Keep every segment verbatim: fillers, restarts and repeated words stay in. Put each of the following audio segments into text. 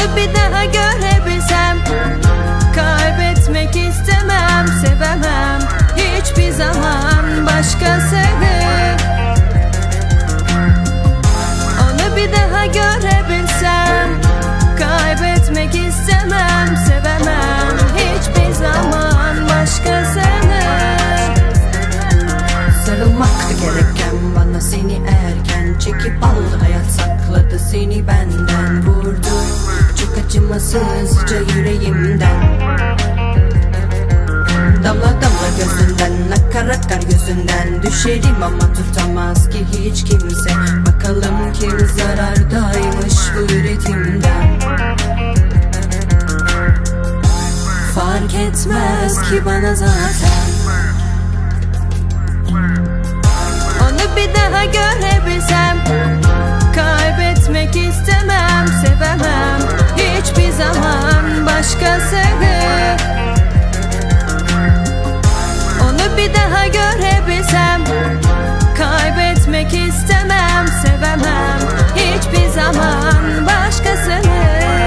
Onu bir daha görebilsem, kaybetmek istemem, sevemem hiçbir zaman başkasını. Onu bir daha görebilsem, kaybetmek istemem, sevemem hiçbir zaman başkasını. Sarılmaktı gereken bana seni erken çekip aldı, hayat sakladı seni benden, vurdu çok acımasızca yüreğimden. Damla damla gözünden, akar akar gözünden, düşerim ama tutamaz ki hiç kimse. Bakalım kim zarardaymış bu üretimden. Fark etmez ki bana zaten. Onu bir daha görebilsem, kaybetmek istemem, sevemem hiçbir zaman başkasını. Onu bir daha görebilsem, kaybetmek istemem, sevemem hiçbir zaman başkasını.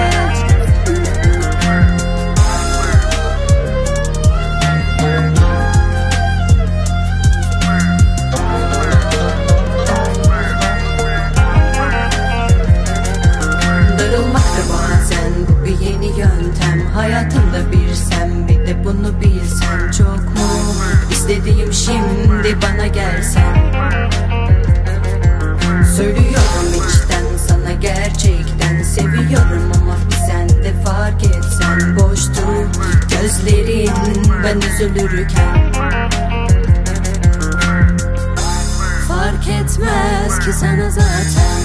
Hayatımda bir sen, bir de bunu bilsen, çok mu istediğim şimdi bana gelsen. Söylüyorum içten sana gerçekten, seviyorum ama bir sen de fark etsen. Boştu gözlerin ben üzülürken. Fark etmez ki sana zaten.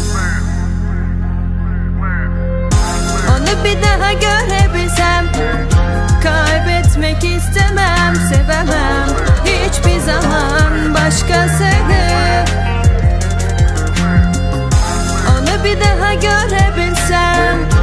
Onu bir daha görebilsem, kaybetmek istemem, sevemem hiçbir zaman başkasını. Onu bir daha görebilsem,